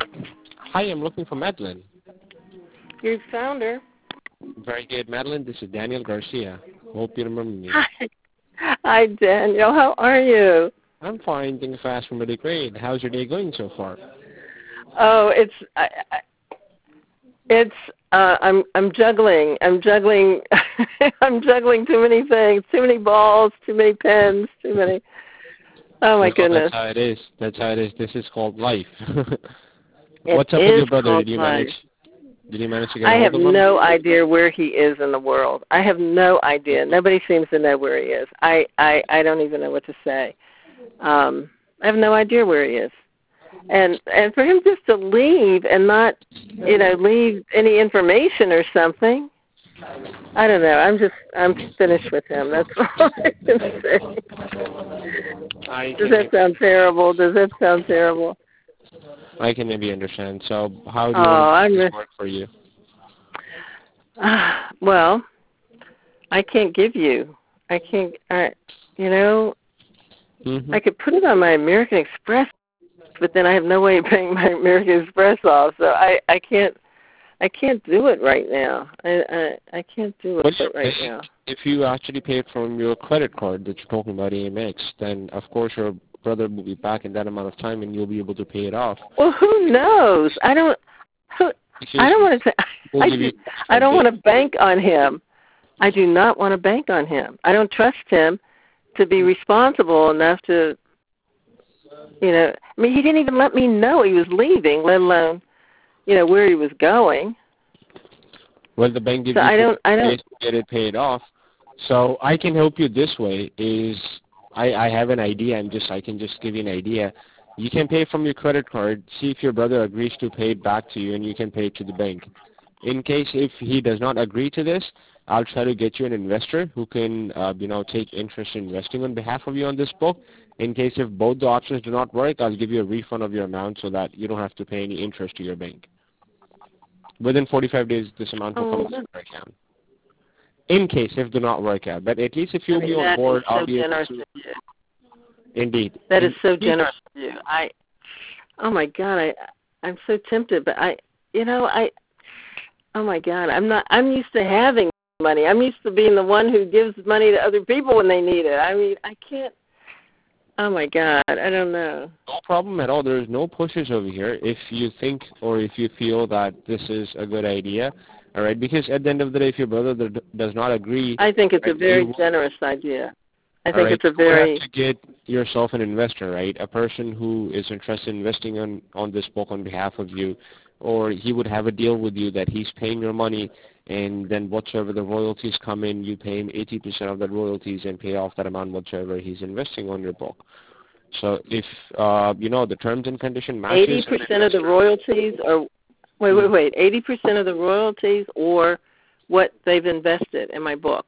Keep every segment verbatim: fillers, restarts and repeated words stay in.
Hi, I'm looking for Madeline. You found her. Very good, Madeline. This is Daniel Garcia. Hope you remember me. Hi. Hi, Daniel. How are you? I'm fine. Things are asking really great. How's your day going so far? Oh, it's I, I, it's uh, I'm I'm juggling. I'm juggling. I'm juggling too many things. Too many balls. Too many pens. Too many. Oh my Well, goodness. that's how it is. That's how it is. This is called life. It What's up with is your brother? called Did you life. manage? Did you manage to get a I have hold of him? no idea where he is in the world. I have no idea. Nobody seems to know where he is. I I I don't even know what to say. Um, I have no idea where he is. And and for him just to leave and not, you know, leave any information or something, I don't know. I'm just I'm finished with him. That's all I can say. I Does can that maybe, sound terrible? Does that sound terrible? I can maybe understand. So, how Oh, do you want to make I'm this just, work for you? uh, well, I can't give you. I can't. I, you know, Mm-hmm. I could put it on my American Express, but then I have no way of paying my American Express off, so I I can't. I can't do it right now. I I, I can't do Well, it right if now. if you actually pay it from your credit card that you're talking about, A M X, then of course your brother will be back in that amount of time, and you'll be able to pay it off. Well, who knows? I don't. Who, I Because don't want to say. we'll I give you do, I five don't days. want to bank on him. I do not want to bank on him. I don't trust him to be responsible enough to, you know. I mean, he didn't even let me know he was leaving, let alone, you know, where he was going. Well, the bank So gives you I don't. I forty days don't. to get it paid off. So I can help you this way. Is I I have an idea. I'm just I can just give you an idea. You can pay from your credit card. See if your brother agrees to pay it back to you, and you can pay it to the bank. In case if he does not agree to this, I'll try to get you an investor who can, uh, you know, take interest in investing on behalf of you on this book. In case if both the options do not work, I'll give you a refund of your amount so that you don't have to pay any interest to your bank. Within forty-five days, this amount will come Oh, to that, your account. In case if do not work out, but at least if I you'll be mean, on that is board, I'll so be able generous to. of you. Indeed. That is In, so generous of you. I. Oh my God. I. I'm so tempted, but I. You know, I. Oh my God. I'm not. I'm used to having money. I'm used to being the one who gives money to other people when they need it. I mean, I can't. Oh my God. I don't know. No problem at all. There is no pushes over here. If you think or if you feel that this is a good idea, all right. Because at the end of the day, if your brother d- does not agree, I think it's a right, you very generous idea. I all think right, it's a you would have very. to get yourself an investor, right? A person who is interested in investing on, on this book on behalf of you, or he would have a deal with you that he's paying your money, and then whatsoever the royalties come in, you pay him eighty percent of the royalties and pay off that amount whatsoever he's investing on your book. So if, uh, you know, the terms and condition Eighty matches an percent of the investor, royalties are. Wait, wait, wait. Eighty percent of the royalties, or what they've invested in my book.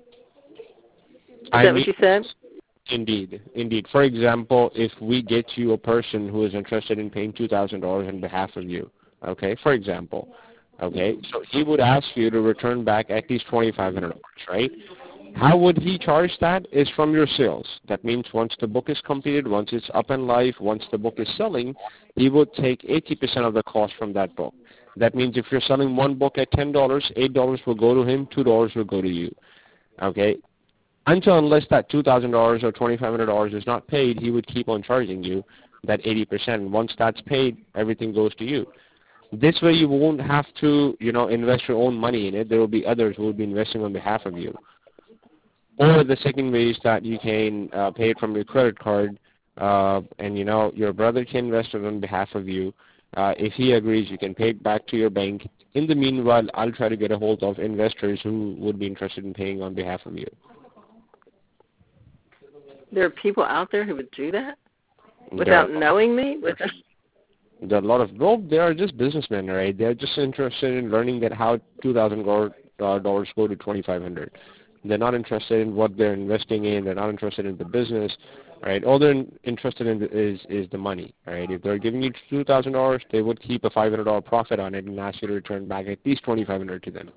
Is I that mean, what you said? indeed, indeed. For example, if we get you a person who is interested in paying two thousand dollars on behalf of you, okay, for example, okay, so he would ask you to return back at least twenty-five hundred dollars, right? How would he charge that is from your sales. That means once the book is completed, once it's up and live, once the book is selling, he would take eighty percent of the cost from that book. That means if you're selling one book at ten dollars, eight dollars will go to him, two dollars will go to you, okay? Until unless that two thousand dollars or twenty-five hundred dollars is not paid, he would keep on charging you that eighty percent. Once that's paid, everything goes to you. This way you won't have to, you know, invest your own money in it. There will be others who will be investing on behalf of you. Or the second way is that you can uh, pay it from your credit card, uh, and, you know, your brother can invest it on behalf of you. Uh, if he agrees, you can pay it back to your bank. In the meanwhile, I'll try to get a hold of investors who would be interested in paying on behalf of you. There are people out there who would do that There are without knowing me. Without, There are a lot of well, they are just businessmen, right? They're just interested in learning that how two thousand dollars go to twenty five hundred. They're not interested in what they're investing in. They're not interested in the business, right? All they're interested in is is the money, right? If they're giving you two thousand dollars, they would keep a five hundred dollar profit on it and ask you to return back at least twenty five hundred to them.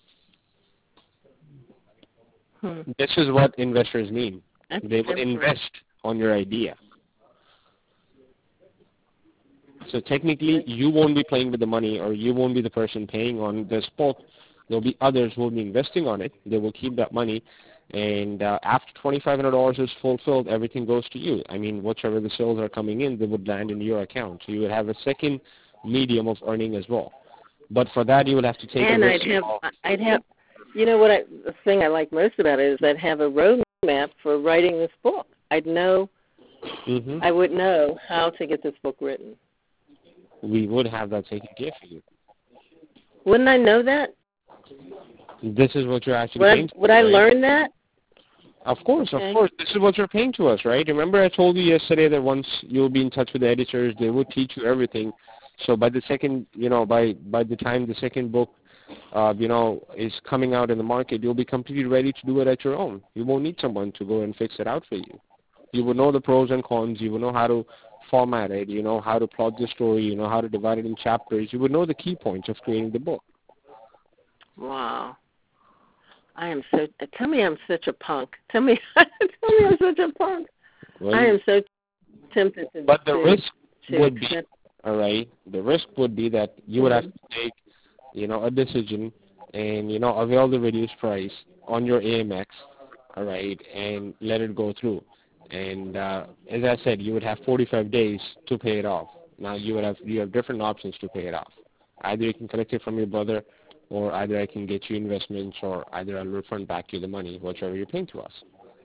hmm. This is what investors mean. That's They would different. invest on your idea. So technically, you won't be playing with the money, or you won't be the person paying on this book. There'll be others who will be investing on it. They will keep that money, and uh, after twenty-five hundred dollars is fulfilled, everything goes to you. I mean, whatever the sales are coming in, they would land in your account. So you would have a second medium of earning as well. But for that, you would have to take and a I'd risk. have, I'd have, you know what? I, the thing I like most about it is I'd have a roadmap for writing this book. I'd know, mm-hmm. I would know how to get this book written. We would have that taken care for you. Wouldn't I know that? This is what you're actually would paying. I, would I right? learn that? Of course, okay. of course. This is what you're paying to us, right? Remember I told you yesterday that once you'll be in touch with the editors, they will teach you everything. So by the second, you know, by, by the time the second book, uh, you know, is coming out in the market, you'll be completely ready to do it at your own. You won't need someone to go and fix it out for you. You will know the pros and cons. You will know how to format it. You know how to plot the story. You know how to divide it in chapters. You would know the key points of creating the book. Wow. I am so. Tell me, I'm such a punk. Tell me, tell me, I'm such a punk. Well, I am so tempted to. But the to, risk to would accept. be, all right. The risk would be that you would have to take, you know, a decision and you know avail the reduced price on your A M X, all right, and let it go through. And uh, as I said, you would have forty-five days to pay it off. Now you would have you have different options to pay it off. Either you can collect it from your brother, or either I can get you investments, or either I'll refund back you the money, whichever you're paying to us.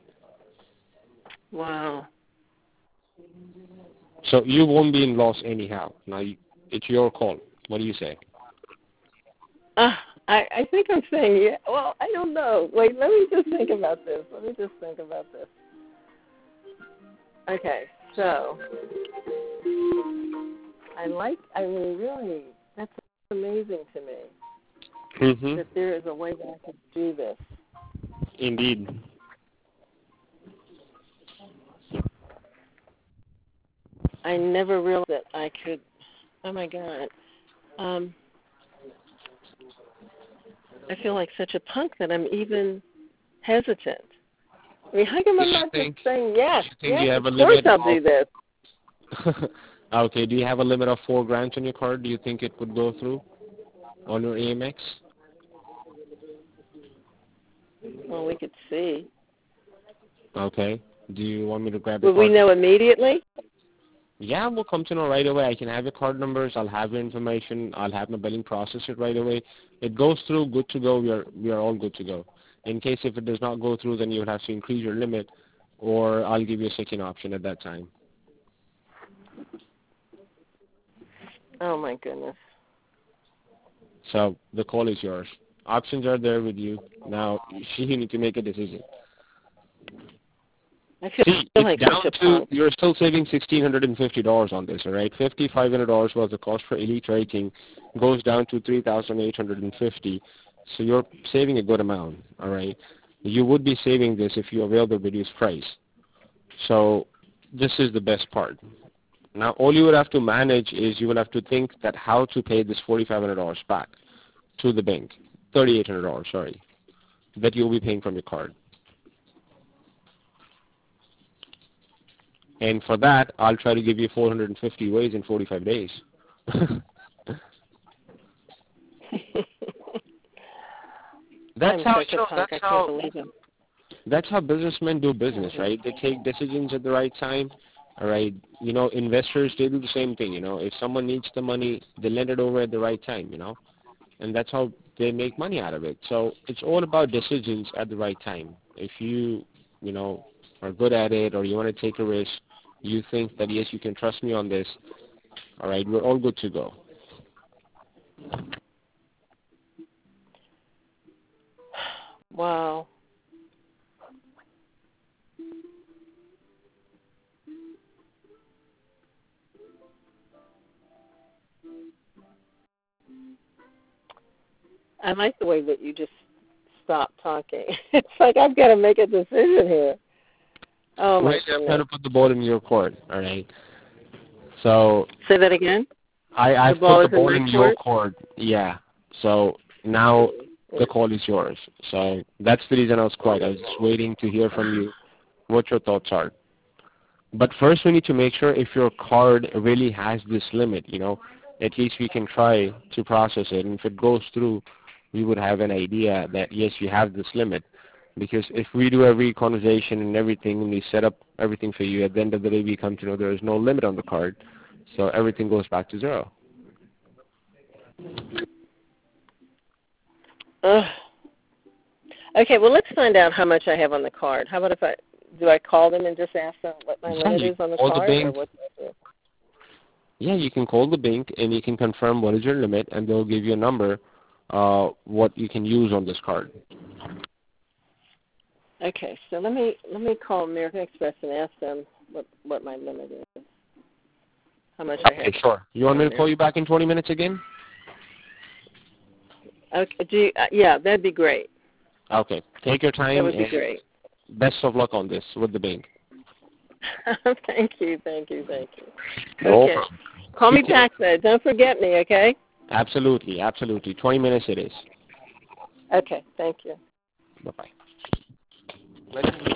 Wow. So you won't be in loss anyhow. Now you, it's your call. What do you say? Uh, I, I think I'm saying yeah. Well, I don't know. Wait, let me just think about this. Let me just think about this. Okay, so I like. I mean, really, that's amazing to me. Mm-hmm. That there is a way that I could do this. Indeed. I never realized that I could. Oh my God. Um, I feel like such a punk that I'm even hesitant. I mean, how come I'm not think, just saying yes? Yes, of course I'll do this. Okay. Do you have a limit of four grants on your card? Do you think it would go through on your A M X? Well, we could see. Okay. Do you want me to grab Will your card? we know immediately? Yeah, we'll come to know right away. I can have your card numbers. I'll have your information. I'll have my billing process it right away. It goes through, good to go. We are we are all good to go. In case if it does not go through, then you would have to increase your limit, or I'll give you a second option at that time. Oh my goodness. So the call is yours. Options are there with you. Now you need to make a decision. I feel, See, feel like it's down such a to, punk. you're still saving one thousand six hundred fifty dollars on this, all right? five thousand five hundred dollars was the cost for Elite Rating, goes down to three thousand eight hundred fifty dollars. So you're saving a good amount, all right? You would be saving this if you avail the reduced price. So this is the best part. Now, all you would have to manage is you will have to think that how to pay this four thousand five hundred dollars back to the bank, three thousand eight hundred dollars, sorry, that you'll be paying from your card. And for that, I'll try to give you four hundred fifty ways in forty-five days. That's how, you know, that's how, that's how businessmen do business, right? They take decisions at the right time, all right? You know, investors, they do the same thing, you know. If someone needs the money, they lend it over at the right time, you know. And that's how they make money out of it. So it's all about decisions at the right time. If you, you know, are good at it, or you want to take a risk, you think that, yes, you can trust me on this, all right, we're all good to go. Wow. I like the way that you just stopped talking. It's like I've got to make a decision here. Oh, my Wait, goodness. I'm trying to put the ball in your court, all right? So say that again? I, I the ball put the ball in, in your court. Yeah. So now the call is yours. So that's the reason I was quiet. I was just waiting to hear from you what your thoughts are. But first we need to make sure if your card really has this limit, you know, at least we can try to process it. And if it goes through, we would have an idea that, yes, you have this limit. Because if we do every conversation and everything and we set up everything for you, at the end of the day we come to know there is no limit on the card. So everything goes back to zero. Ugh. Okay, well, let's find out how much I have on the card. How about if I, do I call them and just ask them what my limit is on the Call the card? Or bank. what do I do? Yeah, you can call the bank and you can confirm what is your limit, and they'll give you a number, uh, what you can use on this card. Okay, so let me let me call American Express and ask them what what my limit is. How much I have. Okay, sure. You want me to call you back in twenty minutes again? Okay, do you, uh, yeah, that'd be great. Okay, take your time. That would be and great. Best of luck on this with the bank. Thank you, thank you, thank you. No Okay, problem. call me Take care. back though. Don't forget me, okay? Absolutely, absolutely. twenty minutes it is. Okay, thank you. Bye-bye.